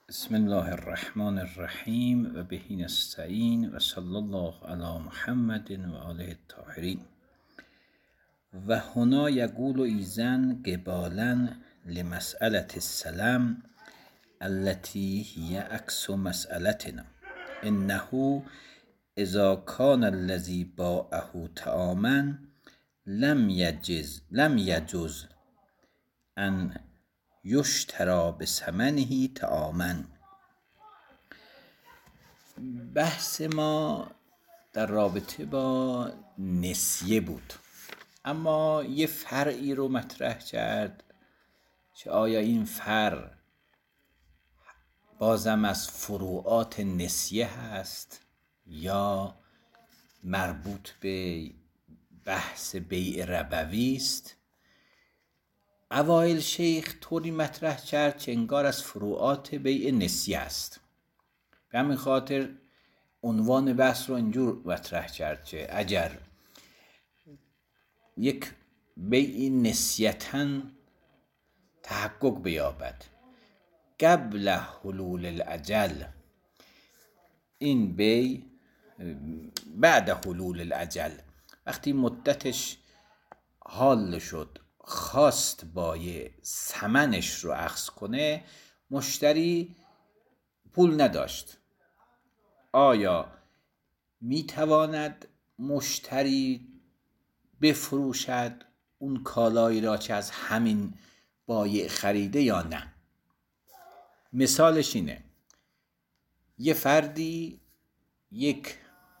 بسم الله الرحمن الرحیم و به نستعین و صلی الله علی محمد و آله الطاهرین. و هنا یقول ایزن قبالا لمسألة السلام التي هي عکس مسألتنا انه اذا كان الذي باعه طعاما لم يجز ان یشتری بثمنه طعاما. بحث ما در رابطه با نسیه بود، اما یه فرعی رو مطرح کرد که آیا این فرع بازم از فروعات نسیه هست یا مربوط به بحث بیع ربوی است. اوایل شیخ طوری مطرح کرد که انگار از فروعات بیع نسیه است. به همین خاطر عنوان بحث رو اینجور مطرح کرد که اگر یک بیع نسیتاً تحقق بیابد قبل حلول الاجل، این بیع بعد حلول الاجل وقتی مدتش حال شد خواست بایع ثمنش رو اخذ کنه، مشتری پول نداشت، آیا میتواند مشتری بفروشد اون کالایی را که از همین بایع خریده یا نه؟ مثالش اینه: یه فردی یک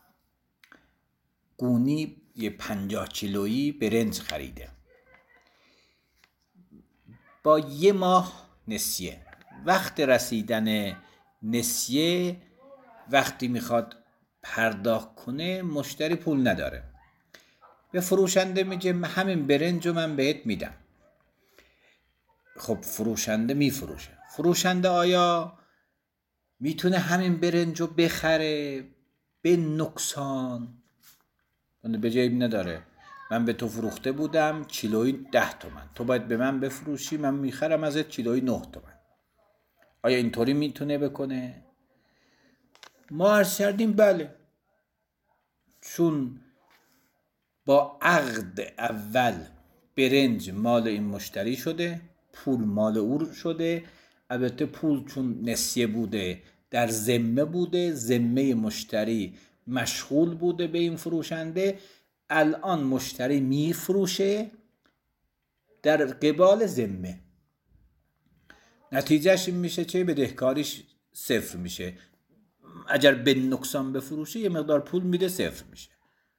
گونی 50 کیلویی برنج خریده با 1 ماه نسیه. وقت رسیدن نسیه، وقتی میخواد پرداخت کنه، مشتری پول نداره، به فروشنده میگه همین برنج رو من بهت میدم. خب فروشنده میفروشه. فروشنده آیا میتونه همین برنج رو بخره به نقصان؟ به جایب نداره. من به تو فروخته بودم کیلویی 10 تومن، تو باید به من بفروشی، من میخرم ازت کیلویی 9 تومن. آیا اینطوری میتونه بکنه؟ ما عرض کردیم بله، چون با عقد اول برنج مال این مشتری شده، پول مال او شده. البته پول چون نسیه بوده در ذمه بوده، ذمه مشتری مشغول بوده به این فروشنده. الان مشتری میفروشه در قبال ذمه، نتیجهش این میشه که بدهکاریش صفر میشه. اگر به نقصان بفروشه یه مقدار پول میده، صفر میشه.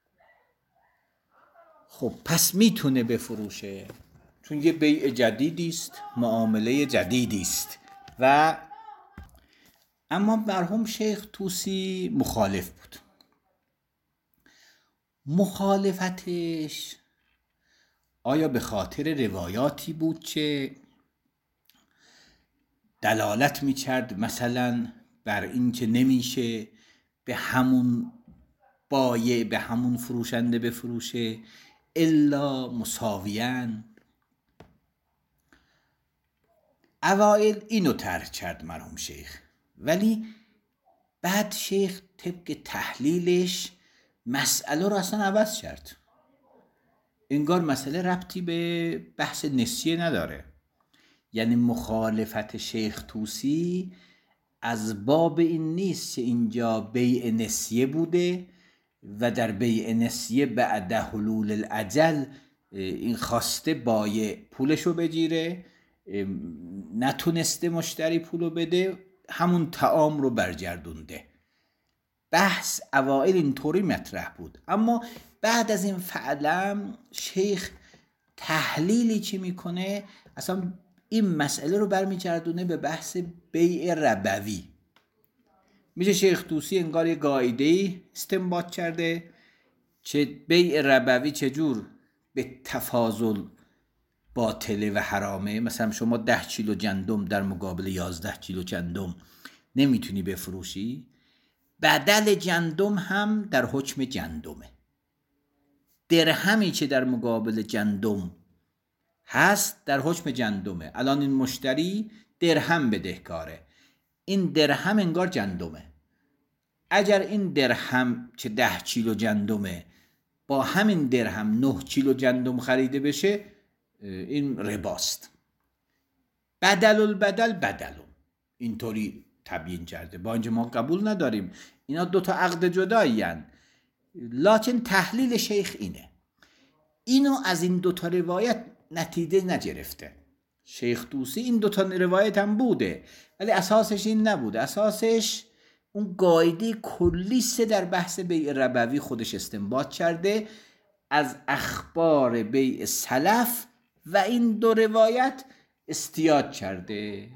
خب پس میتونه بفروشه، چون یه بیع جدیدی است، معامله جدیدی است. و اما مرحوم شیخ طوسی مخالف بود. مخالفتش آیا به خاطر روایاتی بود که دلالت میکرد مثلا بر این که نمیشه به همون بایع، به همون فروشنده بفروشه الا مساویاً؟ اوائل اینو طرح کرد مرحوم شیخ، ولی بعد شیخ طبق تحلیلش مسئله رو اصلا عوض کرد. انگار مسئله ربطی به بحث نسیه نداره. یعنی مخالفت شیخ طوسی از باب این نیست که اینجا بیع نسیه بوده و در بیع نسیه بعد حلول الاجل این خواسته بایع پولشو بگیره، نتونسته مشتری پولو بده، همون طعام رو برگردونده. بحث اوائل اینطوری مطرح بود، اما بعد از این فعلا شیخ تحلیلی که میکنه اصلا این مسئله رو برمیگردونه به بحث بیع ربوی. میشه شیخ طوسی انگار یه قاعده‌ای استنباط کرده که بیع ربوی چجور به تفاضل باطله و حرامه. مثلا شما 10 کیلو گندم در مقابل 11 کیلو گندم نمیتونی بفروشی، بدل گندم هم در حکم گندمه. درهمی که در مقابل گندم هست در حکم گندمه. الان این مشتری درهم بدهکاره، این درهم انگار جندمه. اگر این درهم که 10 کیلو جندمه با همین درهم 9 کیلو جندم خریده بشه، این رباست. بدل البدل بدلون، اینطوری تبیین کرده. با اینکه ما قبول نداریم، اینا دوتا عقد جدایی هن. لکن تحلیل شیخ اینه. اینو از این دوتا روایت نتیجه نگرفته. شیخ طوسی این دوتا روایت هم بوده، ولی اساسش این نبوده. اساسش اون قاعده کلیسه در بحث بیع ربوی خودش استنباط کرده از اخبار بیع سلف و این دو روایت استیاد کرده.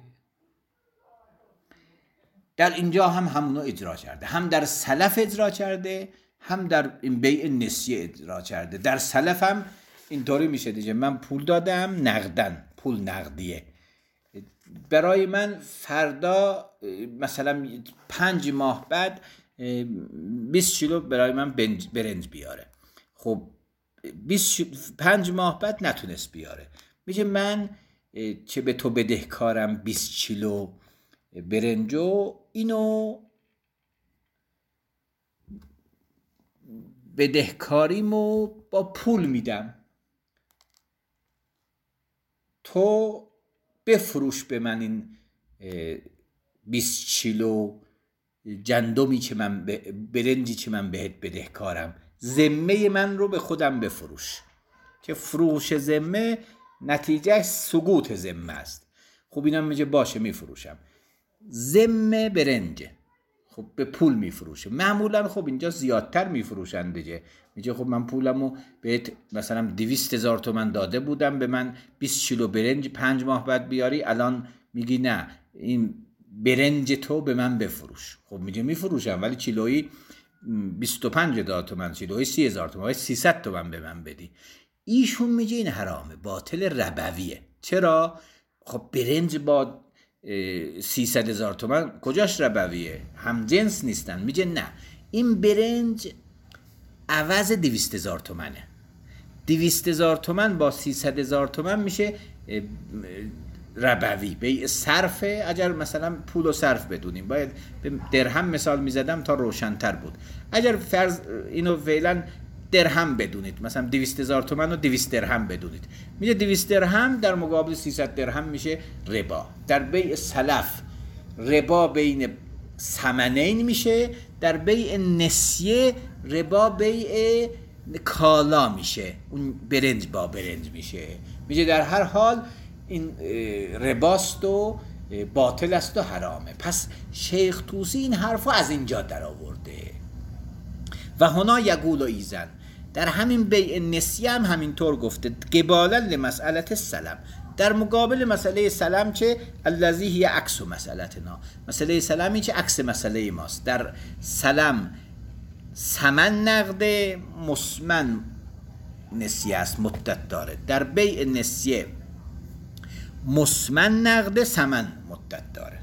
در اینجا هم همونو اجرا کرده، هم در سلف اجرا کرده، هم در این بیع نسیه اجرا کرده. در سلف هم اینطوری میشه دیگه، من پول دادم نقدن، پول نقدیه، برای من فردا مثلا 5 ماه بعد 20 کیلو برای من برنج بیاره. خب 5 ماه بعد نتونست بیاره، میگه من که به تو بدهکارم 20 کیلو برنجو، اینو بدهکاریمو با پول میدم، تو بفروش به من این 20 کیلو جندمی که من برنجی که من بهت بدهکارم، ذمه من رو به خودم بفروش. که فروش ذمه نتیجه سقوط ذمه است. خب اینم میگه باشه میفروشم، ذمه برنجه، خب به پول میفروشه. معمولا خب اینجا زیادتر میفروشن دیگه. میگه خب من پولمو بهت مثلا 200,000 تومان داده بودم، به من 20 کیلو برنج 5 ماه بعد بیاری، الان میگی نه این برنج تو به من بفروش. خب میگه میفروشم، ولی کیلویی 25,000 تومان، کیلویی 30,000 تومان، 300 تومان به من بدی. ایشون میگه این حرامه، باطل ربویه. چرا؟ خب برنج با 300,000 تومان کجاش ربویه؟ هم جنس نیستن. میگه نه، این برنج عوض 200,000 تومانه. 200,000 تومان با 300,000 تومان میشه ربوی، بیع صرفه. اگر مثلا پول و صرف بدونیم، باید به درهم مثال میزدم تا روشن‌تر بود. اگر فرض اینو فعلا درهم بدونید، مثلا 200,000 تومان و 200 درهم بدونید، میشه 200 درهم در مقابل 300 درهم میشه ربا. در بیع سلف ربا بین ثمنین میشه، در بیع نسیه ربا بیع کالا میشه، اون برنج با برنج میشه. میشه در هر حال این رباست و باطل است و حرامه. پس شیخ طوسی این حرفو از اینجا در آورده. و هنا یقول و ایزن، در همین بیع نسیه هم همینطور گفته، قبالا لمسئله سلم، در مقابل مسئله سلم که الذی هی عکس مسئلتنا، مسئله سلمی که عکس مسئله ماست. در سلم ثمن نقده، مسمن نسیه است، مدت داره. در بیع نسیه مسمن نقده، ثمن مدت داره.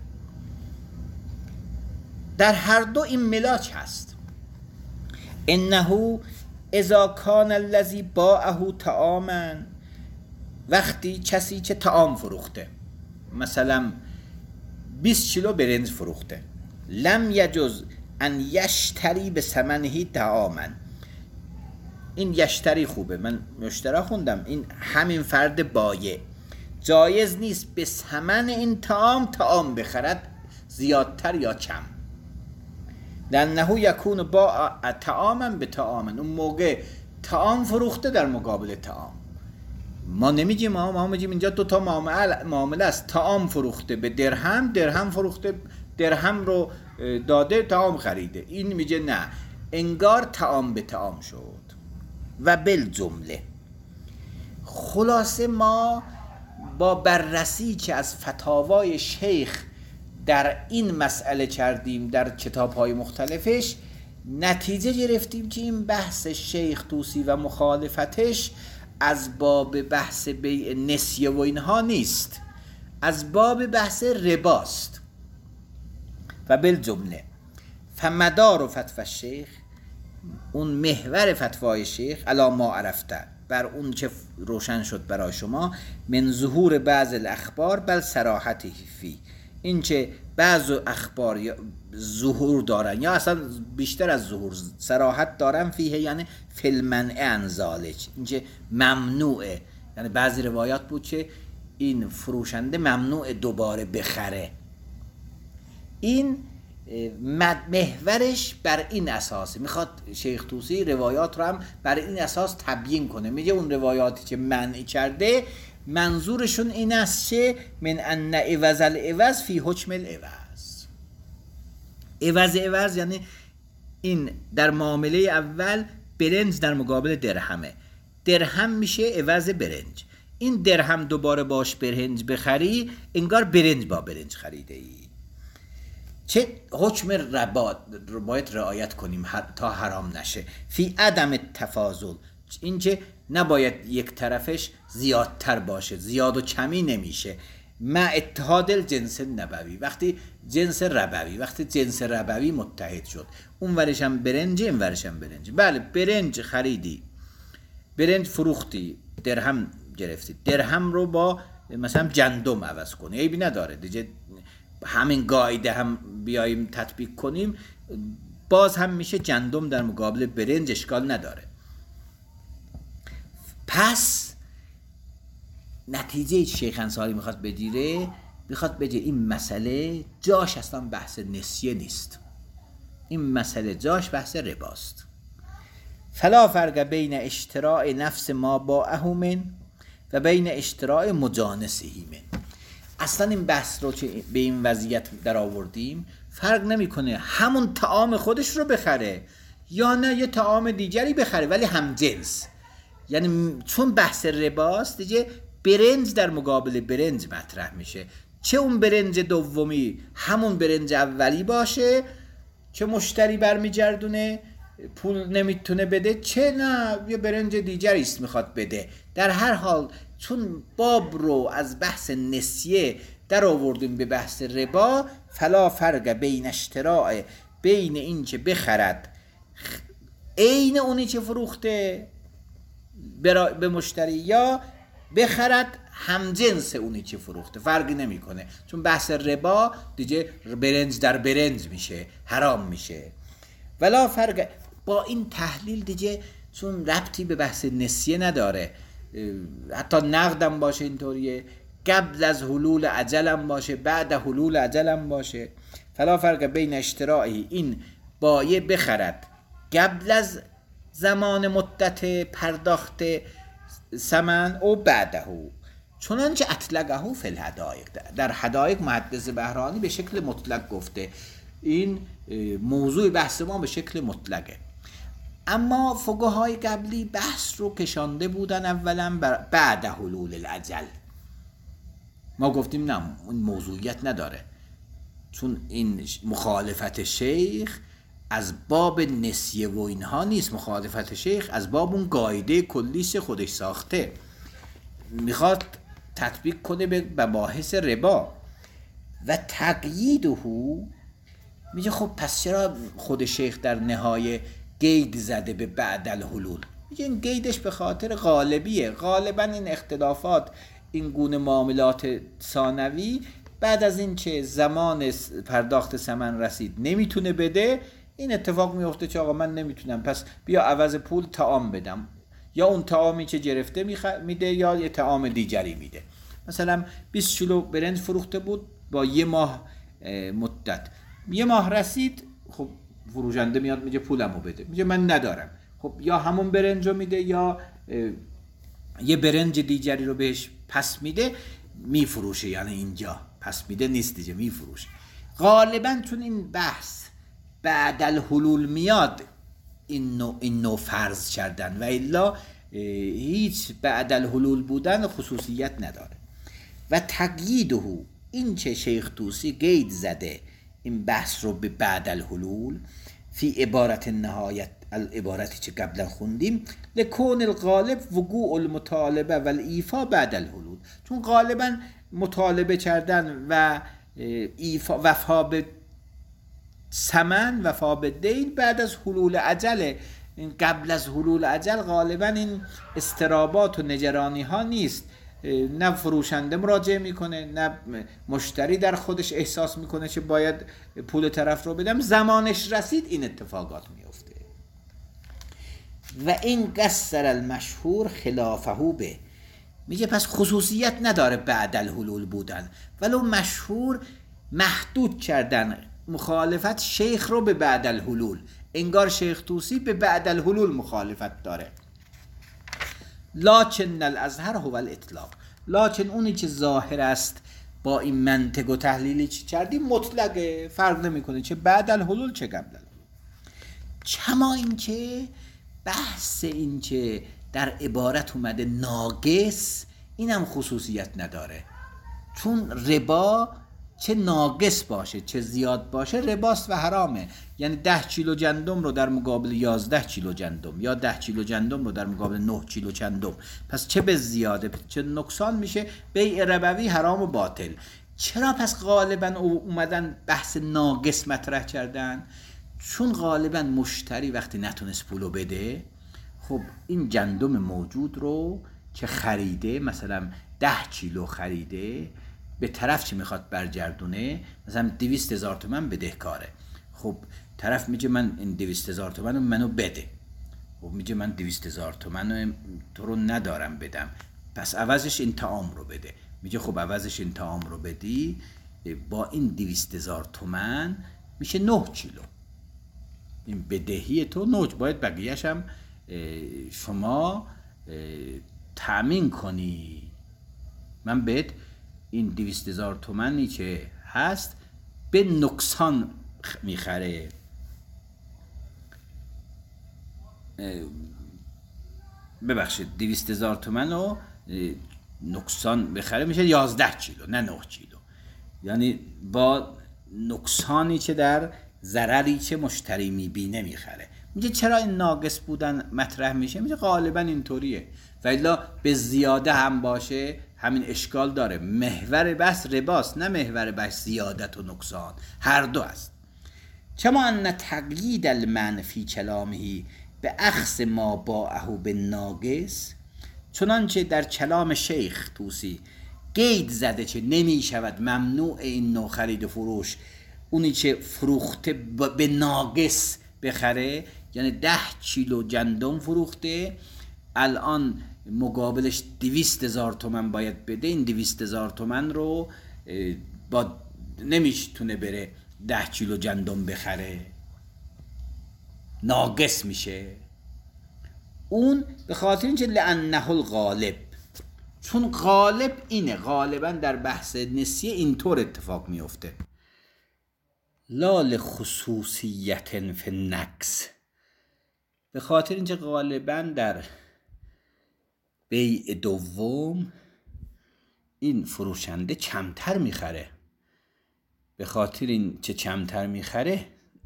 در هر دو این ملاک هست. انه اذا کان الذی باعه طعاما، وقتی کسی که طعام فروخته، مثلا 20 کیلو برنج فروخته، لم یجوز ان یشتری به ثمنه طعاما. این یشتری خوبه، من مشتری خوندم، این همین فرد بایع جایز نیست به ثمن این طعام بخرد، زیادتر یا کم. لانه یکون با طعاما به طعام، اون موقع طعام فروخته در مقابل طعام. ما نمیگیم، ما میگیم اینجا دو تا معامله است. طعام فروخته به درهم، درهم فروخته، درهم رو داده، طعام خریده. این میگه نه، انگار طعام به طعام شد. و بالجمله خلاصه ما با بررسی که از فتاوای شیخ در این مسئله کردیم در کتاب‌های مختلفش، نتیجه گرفتیم که این بحث شیخ طوسی و مخالفتش از باب بحث بیع نسیه و اینها نیست، از باب بحث رباست. و بالجمله فمدار فتوى الشیخ، اون محور فتوای شیخ، علی ما عرفته، بر اون که روشن شد برای شما، من ظهور بعض الاخبار بل صراحته فی، این که بعض اخبار ظهور دارن یا اصلا بیشتر از ظهور صراحت دارن فیه، یعنی فیلمنع انزالج، این که ممنوعه. یعنی بعضی روایات بود که این فروشنده ممنوع دوباره بخره. این محورش بر این اساسه. میخواد شیخ طوسی روایات رو هم بر این اساس تبیین کنه. میگه اون روایاتی که منع کرده منظورشون این است که من ان عوض العوض فی حکم العوض. عوض یعنی این در معامله اول برنج در مقابل درهمه، درهم میشه عوض برنج. این درهم دوباره باش برنج بخری، انگار برنج با برنج خریده ای. چه حکم ربا رو باید رعایت کنیم تا حرام نشه. فی عدم تفاضل، این که نباید یک طرفش زیادتر باشه، زیاد و کمی نمیشه. مع اتحاد الجنس نبوی، وقتی جنس ربوی متحد شد، اون ورش هم برنج این ورش هم برنج. بله برنج خریدی، برنج فروختی، درهم گرفتی، درهم رو با مثلا گندم عوض کنی، عیبی نداره دیگه. همین قاعده هم بیاییم تطبیق کنیم، باز هم میشه گندم در مقابل برنج، اشکال نداره. پس نتیجه شیخ انصاری میخواد بگه این مسئله جاش اصلا بحث نسیه نیست، این مسئله جاش بحث رباست. فلا فرق بین اشتراء نفس ما باعه من و بین اشتراء مجانسه من. اصلا این بحث رو که به این وضعیت در آوردیم فرق نمیکنه همون طعام خودش رو بخره یا نه یه طعام دیگری بخره ولی هم جنس. یعنی چون بحث رباست دیگه برنج در مقابل برنج مطرح میشه، چه اون برنج دومی همون برنج اولی باشه که مشتری برمیگردونه پول نمیتونه بده، چه نه یه برنج دیگری است میخواد بده. در هر حال چون باب رو از بحث نسیه در آوردیم به بحث ربا، فلا فرق بین اشتراء، بین این که بخرد عین اونی که فروخته به مشتری یا بخرد همجنس اونی که فروخته، فرقی نمیکنه. چون بحث ربا دیگه برنج در برنج میشه، حرام میشه. ولا فرق با این تحلیل دیگه چون ربطی به بحث نسیه نداره، حتی نقدم باشه اینطوریه، قبل از حلول اجلم باشه بعد حلول اجلم باشه. فلا فرق بین اشتراعی، این بایع بخرد قبل از زمان مدت پرداخت ثمن او بعده، چنانچه اطلقه فی الحدایق. در حدایق محدث بهرانی به شکل مطلق گفته، این موضوع بحث ما به شکل مطلقه. اما فقهای قبلی بحث رو کشانده بودن اولا بعد حلول الاجل. ما گفتیم نه اون موضوعیت نداره، چون این مخالفت شیخ از باب نسیه و اینها نیست، مخالفت شیخ از باب اون قاعده کلیش خودش ساخته، میخواد تطبیق کنه به مباحث ربا. و تقییده، میگه خب پس چرا خود شیخ در نهایه قید زده به بعد الحلول؟ میگه این قیدش به خاطر غالبیه، غالبا این اختلافات، این گونه معاملات ثانوی بعد از این که زمان پرداخت ثمن رسید نمیتونه بده، این اتفاق میفته که آقا من نمیتونم، پس بیا عوض پول طعام بدم، یا اون طعامی که گرفته میده یا یه طعام دیگری میده. مثلا 20 کیلو برنج فروخته بود با یه ماه مدت، یه ماه رسید، خب فروشنده میاد میگه پولمو بده، میگه من ندارم، خب یا همون برنج رو میده یا یه برنج دیگری رو بهش پس میده، میفروشه. یعنی اینجا پس میده نیست دیگه، میفروشه. غالبا چون این بحث بعد الحلول میاد این نوع فرض کردن، و الا هیچ بعد الحلول بودن خصوصیت نداره. و تقییده، این که شیخ طوسی قید زده این بحث رو به بعد الحلول فی عبارت نهایت، العبارتی که قبلا خوندیم، لکون الغالب وقوع المطالبه و الایفا بعد الحلول، چون غالبا مطالبه کردن و وفا به ثمن، وفا به دین بعد از حلول اجل. این قبل از حلول اجل غالبا این استرابات و نگرانی ها نیست. نه فروشنده مراجعه میکنه، نه مشتری در خودش احساس میکنه که باید پول طرف رو بدم. زمانش رسید این اتفاقات میفته. و این قصر المشهور خلافه به، میگه پس خصوصیت نداره بعد الحلول بودن، ولو مشهور محدود کردن مخالفت شیخ رو به بعد الحلول، انگار شیخ طوسی به بعد الحلول مخالفت داره. لاکن الازهر هو الاطلاق، لاکن اونی که ظاهر است با این منطق و تحلیلی چی کردیم مطلقه، فرق نمیکنه چه بعد الحلول چه قبل الحلول. کما اینکه بحث این که در عبارت اومده ناقص، اینم خصوصیت نداره، چون ربا چه ناقص باشه چه زیاد باشه رباست و حرامه. یعنی 10 کیلو گندم رو در مقابل 11 کیلو گندم، یا 10 کیلو گندم رو در مقابل 9 کیلو گندم، پس چه به زیاده چه نقصان میشه، بیع ربوی حرام و باطل. چرا پس غالبا اومدن بحث ناقص مطرح کردن؟ چون غالبا مشتری وقتی نتونست پولو بده، خب این گندم موجود رو که خریده، مثلا 10 کیلو خریده، به طرف چی میخواد برگردونه؟ مثلا 200,000 تومان بدهکاره. خب طرف میگه من این 200,000 تومان رو منو بده. خب میگه من 200,000 تومان تو رو ندارم بدم، پس عوضش این طعام رو بده. میگه خب عوضش این طعام رو بدی، با این 200,000 تومان میشه 9 کیلو. این بدهی تو نوج، باید بقیه‌اش هم شما تأمین کنی. من بهت این 200,000 تومانی که هست به نقصان میخره. ببخشید 200,000 تومن رو نقصان بخره میشه 11 کیلو نه 9 کیلو، یعنی با نقصانی که در ضرری که مشتری میبینه میخره. میگه چرا این ناقص بودن مطرح میشه؟ میگه غالبا اینطوریه، و الا به زیاده هم باشه همین اشکال داره. محور بحث رباست، نه محور بحث زیادت و نقصان، هر دو است. چما ان تقیید المنفی کلامه به اخذ ما باعه به ناقص، چنانچه در کلام شیخ طوسی قید زده که نمی شود ممنوع این نوع خرید و فروش اونی که فروخته به ناقص بخره. یعنی 10 کیلو گندم فروخته، الان مقابلش 200,000 تومان باید بده، این 200,000 تومان رو با نمیتونه بره 10 کیلو گندم بخره، ناقص میشه. اون به خاطر اینکه لانه الغالب، چون غالب اینه، غالبا در بحث نسیه اینطور اتفاق میفته. لا لخصوصیت فی النقص، به خاطر اینکه غالبا در بیع دوم این فروشنده کمتر میخره، به خاطر این که کمتر میخره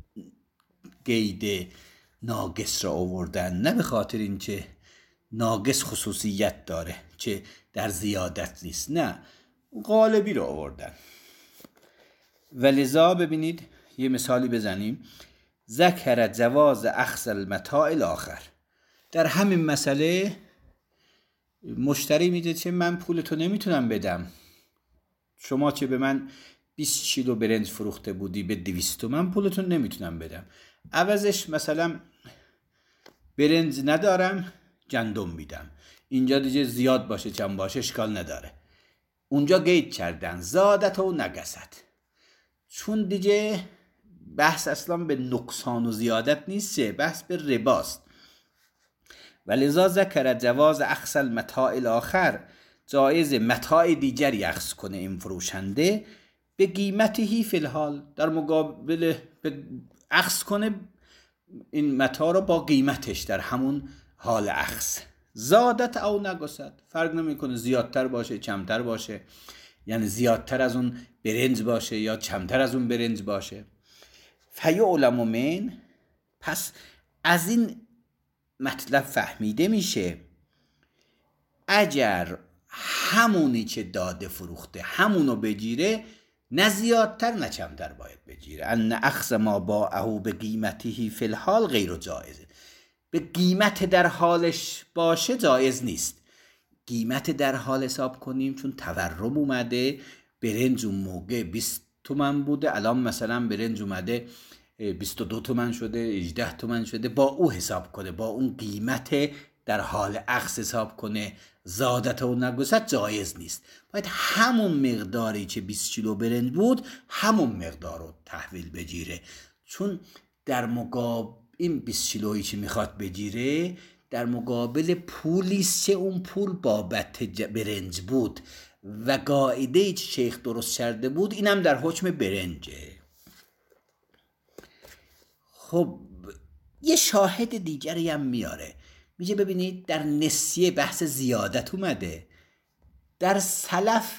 قید ناقص را آوردن، نه به خاطر این که ناقص خصوصیت داره که در زیادت نیست، نه غالبی را آوردن. ولذا ببینید یه مثالی بزنیم. ذکر جواز اخذ المتاع الاخر، در همین مسئله مشتری میده که من پولتو نمیتونم بدم، شما که به من 20 کیلو برنج فروخته بودی به 200 من پولتو نمیتونم بدم، عوضش مثلا برنج ندارم گندم میدم. اینجا دیگه زیاد باشه کم باشه اشکال نداره، اونجا قید کردن زادت و نقصت، چون دیگه بحث اصلا به نقصان و زیادت نیست، بحث به رباست. ولذا ذکر جواز اخذ المتاع الاخر، جایز متاع دیگری اخذ کنه این فروشنده به قیمتی فی الحال، در مقابل اخذ کنه این متاع رو با قیمتش در همون حال اخذ. زادت او نقصت، فرق نمیکنه زیادتر باشه کمتر باشه، یعنی زیادتر از اون برنج باشه یا کمتر از اون برنج باشه. فیعلم من، پس از این مطلب فهمیده میشه اگر همونی که داده فروخته همونو بگیره، نه زیادتر نه کمتر باید بگیره. ان اخذ ما باعه به قیمته فی الحال غیر جایز، به قیمت در حالش باشه جایز نیست. قیمت در حال حساب کنیم، چون تورم اومده. برنج اون موقع 20 تومن بوده، الان مثلا برنج اومده 22 تومن شده، 18 تومن شده. با او حساب کنه، با اون قیمت در حال اخذ حساب کنه. زادت و نقصت جایز نیست. باید همون مقداری که 20 کیلو برنج بود همون مقدار رو تحویل بگیره، چون در مقابل این 20 کیلویی که میخواد بگیره در مقابل پولیست که اون پول بابت برنج بود و قاعده‌ای که شیخ درست کرده بود اینم در حکم برنجه. خب یه شاهد دیگری هم میاره، میگه ببینید در نسیه بحث زیادت اومده، در سلف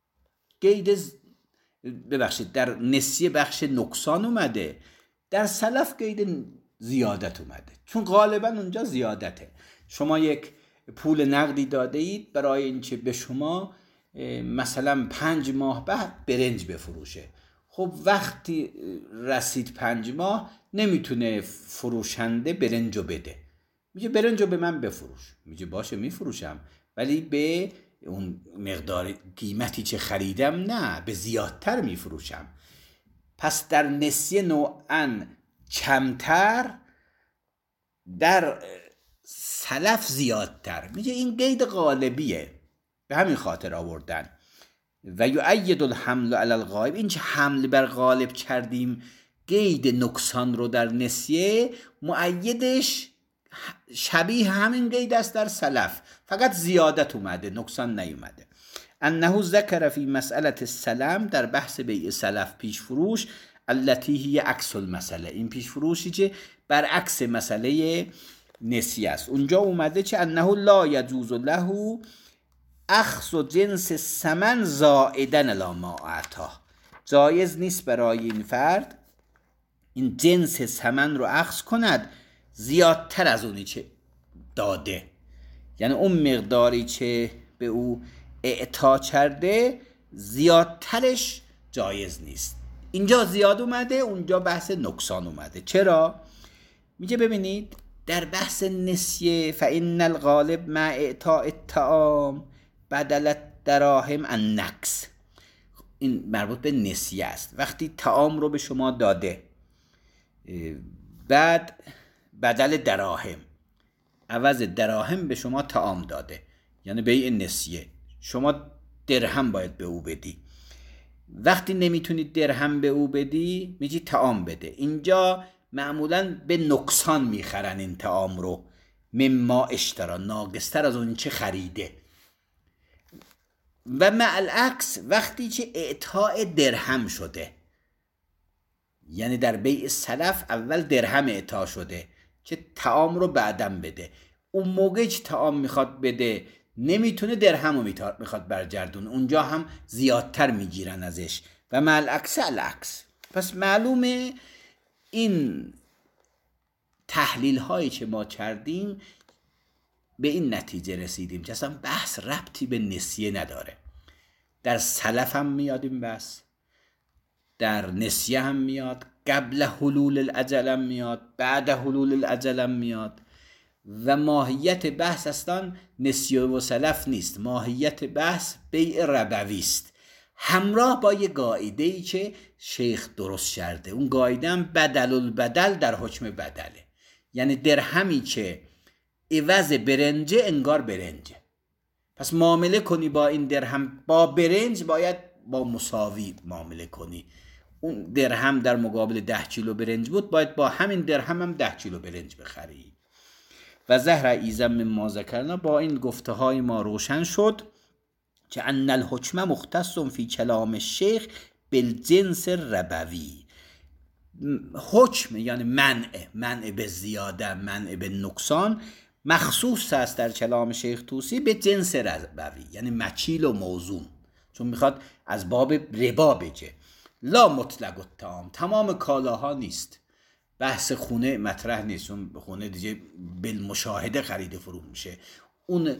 در نسیه بخش نقصان اومده، در سلف قید زیادت اومده، چون غالبا اونجا زیادته. شما یک پول نقدی داده اید برای اینکه به شما مثلا 5 ماه بعد برنج بفروشه. خب وقتی رسید 5 ماه نمیتونه فروشنده برنجو بده، میگه برنجو به من بفروش. میگه باشه میفروشم، ولی به اون مقدار قیمتی که خریدم نه، به زیادتر میفروشم. پس در نسیه نوعاً کمتر، در سلف زیادتر. میگه این قید غالبیه، به همین خاطر آوردن. و یؤید الحمل علی الغالب، این که حمل بر غالب کردیم قید نقصان رو در نسیه، مؤیدش شبیه همین قید است در سلف، فقط زیادت اومده، نقصان نیومده. انه ذکر فی مسئله السلم، در بحث بیع سلف پیش فروش، التي هی عکس المسئله، این پیش فروشی که برعکس مسئله نسیه است. اونجا اومده که انه لا یجوز له اخذ جنس ثمن زائدا الی ما اعطاه، جایز نیست برای این فرد این جنس ثمن رو اخذ کند زیادتر از اونی که داده، یعنی اون مقداری که به او اعطا کرده زیادترش جایز نیست. اینجا زیاد اومده، اونجا بحث نقصان اومده. چرا؟ میگه ببینید در بحث نسیه فإن الغالب مع اعطاء الطعام بدل الدراهم النقص، این مربوط به نسیه است. وقتی طعام رو به شما داده، بعد بدل دراهم، عوض دراهم به شما طعام داده، یعنی بیع نسیه، شما درهم باید به او بدی. وقتی نمیتونید درهم به او بدی میگی طعام بده. اینجا معمولاً به نقصان میخرن این طعام رو، مما اشترا، ناقصتر از اون چه خریده. و مع العکس وقتی که اعطاء درهم شده، یعنی در بیع سلف اول درهم اعطا شده که طعام رو بعدم بده، اون موقع که طعام میخواد بده نمیتونه درهم رو میخواد برگردون، اونجا هم زیادتر میگیرن ازش. و مع العکس العکس. پس معلومه این تحلیل هایی که ما کردیم به این نتیجه رسیدیم که اصلا بحث ربطی به نسیه نداره. در سلف هم میاد این بحث، در نسیه هم میاد، قبل حلول الاجل هم میاد، بعد حلول الاجل هم میاد. و ماهیت بحث اصلا نسیه و سلف نیست، ماهیت بحث بیع ربوی است، همراه با یه قاعده‌ای که شیخ درست کرده. اون قاعده هم بدل البدل در حکم بدله، یعنی درهمی که عوض برنجه انگار برنجه، پس معامله کنی با این درهم با برنج باید با مساوی معامله کنی. اون درهم در مقابل 10 کیلو برنج بود، باید با همین درهم هم 10 کیلو برنج بخری. و زهر ایزم مما ذکرنا، با این گفته های ما روشن شد که ان الحکم مختص فی کلام الشیخ بالجنس ربوی. حکم یعنی منع به زیاده، منع به نقصان، مخصوص است در کلام شیخ طوسی به جنس ربوی، یعنی مکیل و موزون، چون میخواد از باب ربا بگه. لا مطلق الطعام، تمام کالاها نیست. بحث خونه مطرح نیست، چون خونه دیگه بالمشاهده خرید فروخت میشه. اون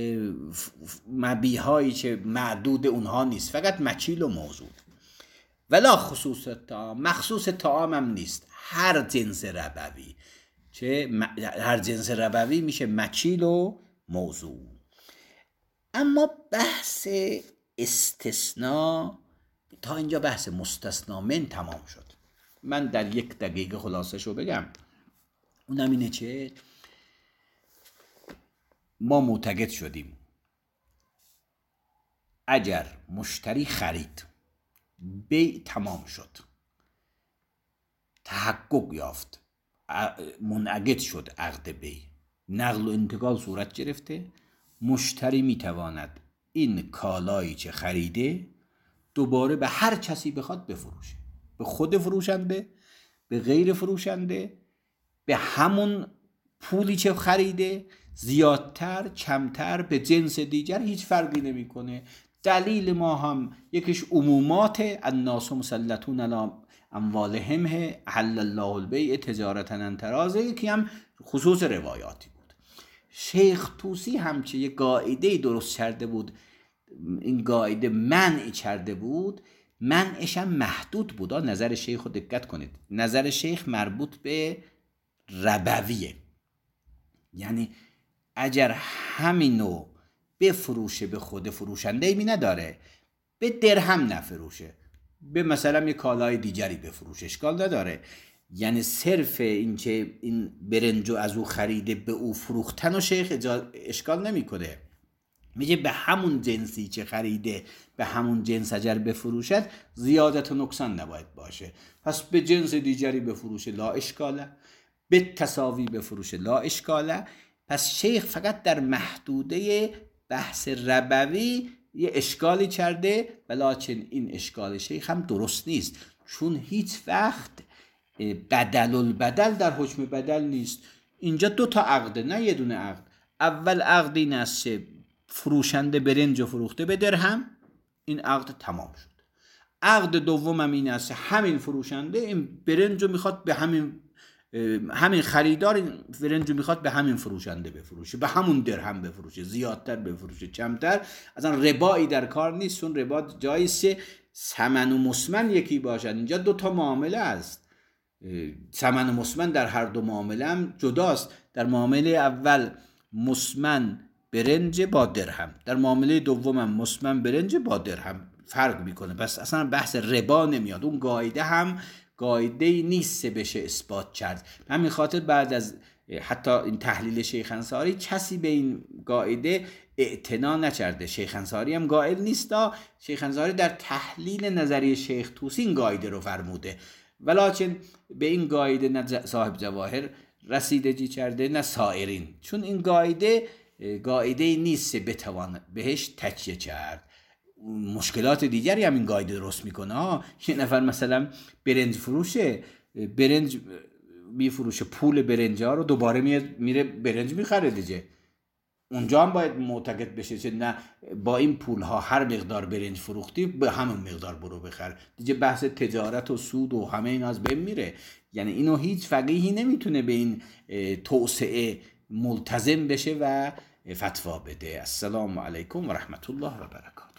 مبیع‌هایی که معدود اونها نیست، فقط مکیل و موزون. ولا خصوص الطعام، مخصوص طعام هم نیست، هر جنس ربوی، چه هر جنس ربوی میشه مکیل و موزون. اما بحث استثناء تا اینجا بحث مستثنا من تمام شد. من در 1 دقیقه خلاصه‌شو بگم. اونم اینه که ما معتقد شدیم اگر مشتری خرید، بیع تمام شد، تحقق یافت، منعقد شد عقد بیع، نقل و انتقال صورت گرفته، مشتری میتواند این کالایی که خریده دوباره به هر کسی بخواد بفروشه، به خود فروشنده، به غیر فروشنده، به همون پولی که خریده، زیادتر کمتر، به جنس دیگر، هیچ فرقی نمیکنه. دلیل ما هم یکیش عمومات الناس مسلطون علی اموالهم احل الله البیع تجارتا عن تراض، یکی هم خصوص روایاتی بود. شیخ طوسی هم که یک قاعده درست کرده بود، این قاعده منع کرده بود، منعش هم محدود بود. نظر شیخ رو دقت کنید، نظر شیخ مربوط به ربویه، یعنی اگر همینو بفروشه به خود فروشنده ایمی نداره، به درهم نفروشه، به مثلا یه کالای دیگری بفروشه اشکال نداره. یعنی صرف این که این برنجو از او خریده به او فروختن و شیخ اشکال نمیکنه. میگه به همون جنسی که خریده به همون جنس اگر بفروشد زیادت و نقصان نباید باشه، پس به جنس دیگری بفروشه لا اشکاله، به تساوی بفروشه لا اشکاله. پس شیخ فقط در محدوده بحث ربوی یه اشکالی کرده، ولیکن این اشکال شیخ هم درست نیست، چون هیچ وقت بدل البدل در حکم بدل نیست. اینجا 2 تا عقده، نه یه دونه عقد. اول عقد این است که فروشنده برنج فروخته به درهم، این عقد تمام شد. عقد دوم هم این است همین فروشنده این برنجو میخواد به همین خریدار این برنجو میخواد به همین فروشنده بفروشه، به همون درهم بفروشه، زیادتر بفروشه کمتر، اصلا ربایی در کار نیست، چون ربا جایزه ثمن و مسمن یکی باشد. اینجا 2 تا معامله است، ثمن و مسمن در هر دو معامله هم جداست. در معامله اول مسمن برنج با درهم، در معامله دوم هم مسمن برنج با درهم فرق میکنه، پس اصلا بحث ربا نمیاد. اون قاعده هم قاعده نیست بشه اثبات کرد. همین خاطر بعد از حتی این تحلیل شیخ انصاری کسی به این قاعده اعتنا نکرده. شیخ انصاری هم قائل نیست. شیخ انصاری در تحلیل نظریه شیخ طوسی این قاعده رو فرموده، ولیکن به این قاعده نه صاحب جواهر رسیدگی کرده نه سائرین، چون این قاعده نیست بتوان بهش تکیه کرد. مشکلات دیگری هم این قاعده درست میکنه. یه نفر مثلا برنج فروشه، برنج میفروشه، پول برنج ها رو دوباره میره برنج میخره دیگه، اونجا هم باید معتقد بشه که نه با این پول ها هر مقدار برنج فروختی به همون مقدار برو بخر دیگه. بحث تجارت و سود و همه این از بین میره. یعنی اینو هیچ فقیهی نمیتونه به این توسعه ملتزم بشه و فتوا بده. السلام علیکم و رحمت الله و برکاته.